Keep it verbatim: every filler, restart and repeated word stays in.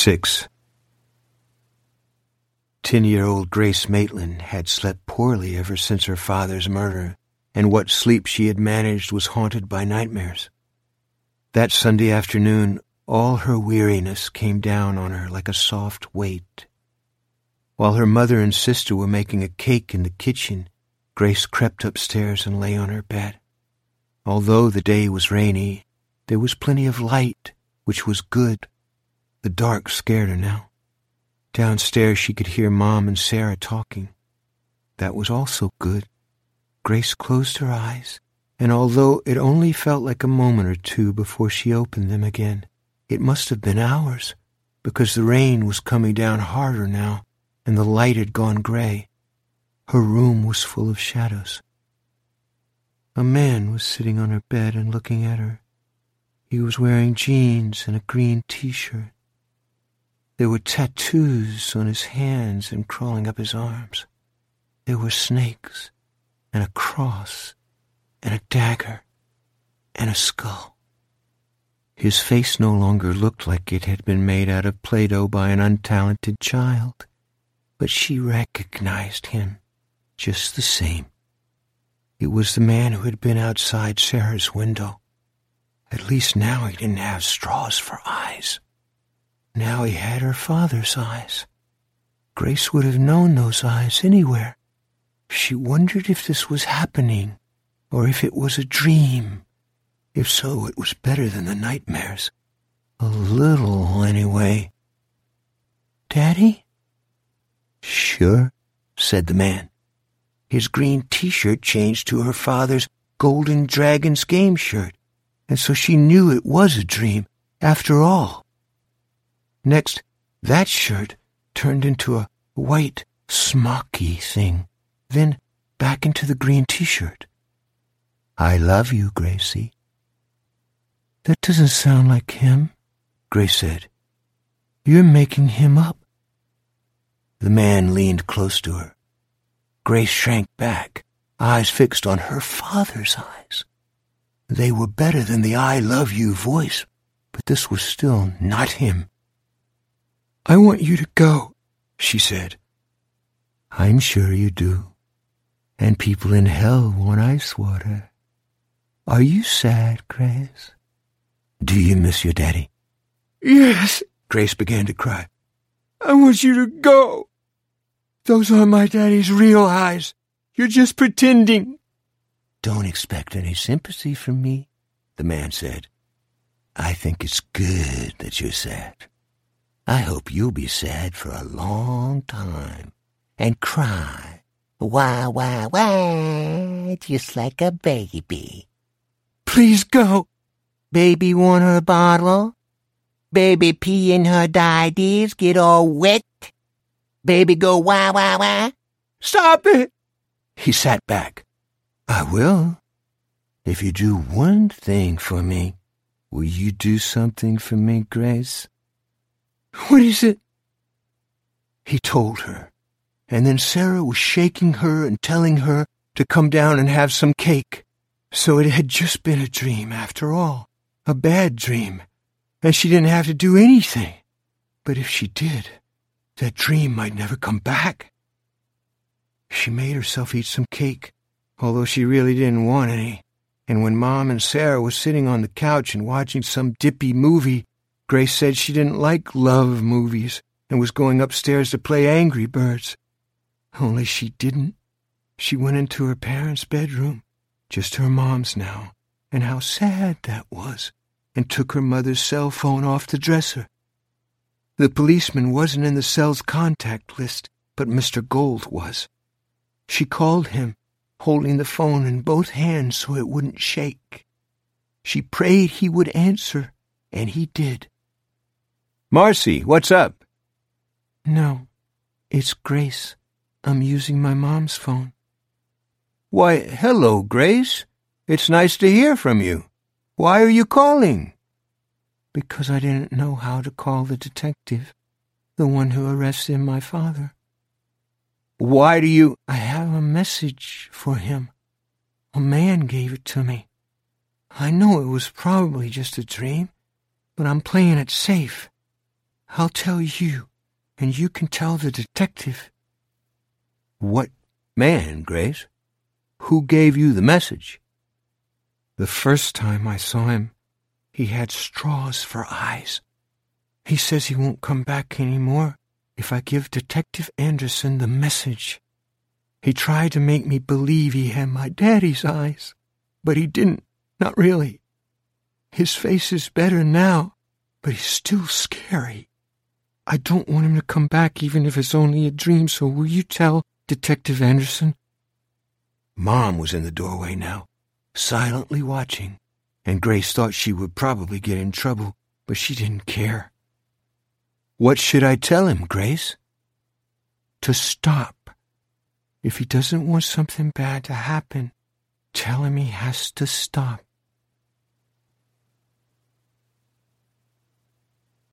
Six. Ten-year-old Grace Maitland had slept poorly ever since her father's murder, and what sleep she had managed was haunted by nightmares. That Sunday afternoon, all her weariness came down on her like a soft weight. While her mother and sister were making a cake in the kitchen, Grace crept upstairs and lay on her bed. Although the day was rainy, there was plenty of light, which was good. The dark scared her now. Downstairs she could hear Mom and Sarah talking. That was also good. Grace closed her eyes, and although it only felt like a moment or two before she opened them again, it must have been hours, because the rain was coming down harder now, and the light had gone gray. Her room was full of shadows. A man was sitting on her bed and looking at her. He was wearing jeans and a green T-shirt. There were tattoos on his hands and crawling up his arms. There were snakes, and a cross, and a dagger, and a skull. His face no longer looked like it had been made out of Play-Doh by an untalented child, but she recognized him just the same. It was the man who had been outside Sarah's window. At least now he didn't have straws for eyes. Now he had her father's eyes. Grace would have known those eyes anywhere. She wondered if this was happening, or if it was a dream. If so, it was better than the nightmares. A little, anyway. "Daddy?" "Sure," said the man. His green T-shirt changed to her father's Golden Dragons game shirt, and so she knew it was a dream, after all. Next, that shirt turned into a white, smocky thing, then back into the green T-shirt. "I love you, Gracie." "That doesn't sound like him," Grace said. "You're making him up." The man leaned close to her. Grace shrank back, eyes fixed on her father's eyes. They were better than the "I love you" voice, but this was still not him. "I want you to go," she said. "I'm sure you do. And people in hell want ice water. Are you sad, Grace? Do you miss your daddy?" "Yes," Grace began to cry. "I want you to go. Those aren't my daddy's real eyes. You're just pretending." "Don't expect any sympathy from me," the man said. "I think it's good that you're sad. I hope you'll be sad for a long time and cry, wah, wah, wah, just like a baby." "Please go." "Baby want her bottle? Baby pee in her diapers, get all wet? Baby go wah, wah, wah?" "Stop it." He sat back. "I will, if you do one thing for me." "Will you do something for me, Grace?" "What is it?" He told her, and then Sarah was shaking her and telling her to come down and have some cake. So it had just been a dream after all, a bad dream, and she didn't have to do anything. But if she did, that dream might never come back. She made herself eat some cake, although she really didn't want any, and when Mom and Sarah were sitting on the couch and watching some dippy movie, Grace said she didn't like love movies and was going upstairs to play Angry Birds. Only she didn't. She went into her parents' bedroom, just her mom's now, and how sad that was, and took her mother's cell phone off the dresser. The policeman wasn't in the cell's contact list, but Mister Gold was. She called him, holding the phone in both hands so it wouldn't shake. She prayed he would answer, and he did. "Marcy, what's up?" "No, it's Grace. I'm using my mom's phone." "Why, hello, Grace. It's nice to hear from you. Why are you calling?" "Because I didn't know how to call the detective, the one who arrested my father." "Why do you—" "I have a message for him. A man gave it to me. I know it was probably just a dream, but I'm playing it safe. I'll tell you, and you can tell the detective." "What man, Grace? Who gave you the message?" "The first time I saw him, he had straws for eyes. He says he won't come back any more if I give Detective Anderson the message. He tried to make me believe he had my daddy's eyes, but he didn't, not really. His face is better now, but he's still scary. I don't want him to come back even if it's only a dream, so will you tell Detective Anderson?" Mom was in the doorway now, silently watching, and Grace thought she would probably get in trouble, but she didn't care. "What should I tell him, Grace?" "To stop. If he doesn't want something bad to happen, tell him he has to stop."